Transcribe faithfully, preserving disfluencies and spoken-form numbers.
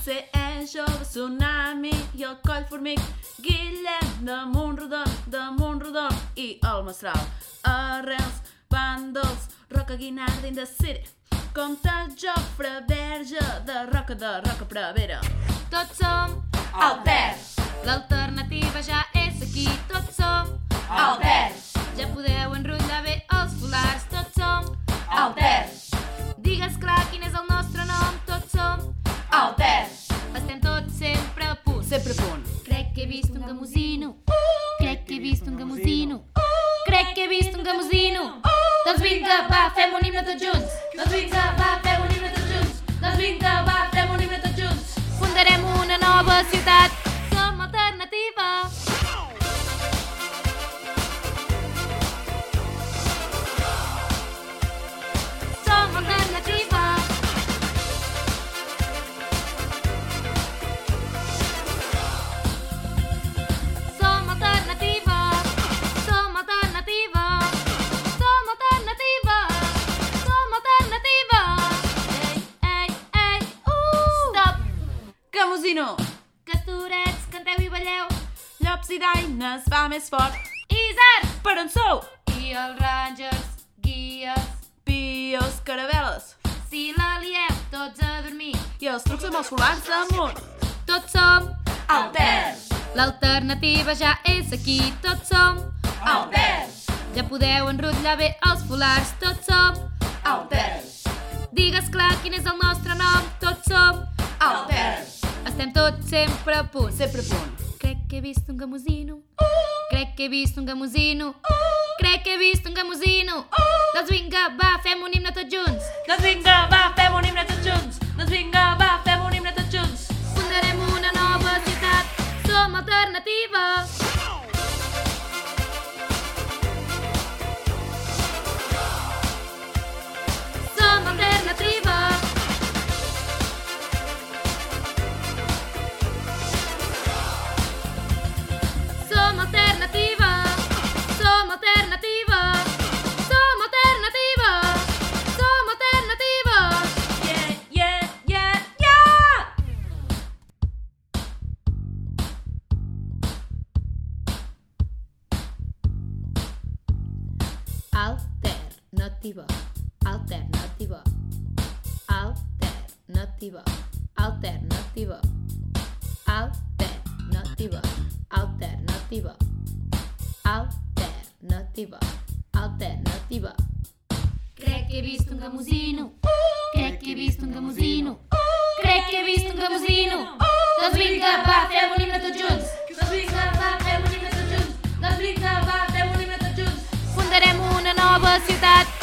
C E, jove, tsunami i el coll formic, Guillem damunt rodon, damunt rodon i el mestral. Arrels, pàndols, Roca Guinarda in the city, Comte Jofre Verge de Roca de Roca Prevera. Tots som Alters, l'alternativa ja és aquí. Tots som alters, ja podeu enrotllar bé els folars. Tots som alters, digues clar quin és el nostre nom. Tots som alters, estem tots sempre a punt. sempre a punt. Crec que he vist un gamosino. Crec que he vist un gamosino. Crec que he vist un gamosino. Doncs vinga, va, fem un himne tots junts. Doncs vinga, va, fem un himne tots junts. Doncs vinga, va, fem un himne tots junts. Fundarem una nova ciutat. Som alternativa. Som alternativa. Som alternativa. Som alternativa. Som alternativa. Som alternativa. Ei, ei, ei, uh! Stop! Gamosino, Castorets, canteu i balleu. llops i daines, va més fort. Isards! Per on sou? I els rangers, guies. Pios, caravel·les Si la lieu, tots a dormir. i els trucs amb els folars damunt. Tots som Alters, l'alternativa ja és aquí. Tots som alters, ja podeu enrotllar bé els folars. Tots som alters, digues clar quin és el nostre nom. Tots som alters, estem tots sempre a punt. sempre a punt. Crec que he vist un gamosino. Crec que he vist un gamosino. Crec que he vist un gamosino. Doncs vinga, va, fem un himne tots junts. Doncs vinga, va, fem un himne tots junts. Doncs vinga, va, fem un himne tots junts. Fundarem una nova ciutat. Som alternativa. Som alternativa. Som alternativa. Som alternativa. Som alternativa. Som alternativa. Yeah, yeah, yeah, yeah! Alternativa. Alternativa. Alternativa. Alternativa. Alternativa. Alternativa. Alternativa. Alternativa. Crec que he vist un gamosino. Crec que he vist un gamosino. Crec que he vist un gamosino. Doncs vinga, va, fem un himne tots junts. Doncs vinga, va, fem un himne tots junts. Doncs vinga, va, fem un himne tots junts. Fundarem una nova ciutat.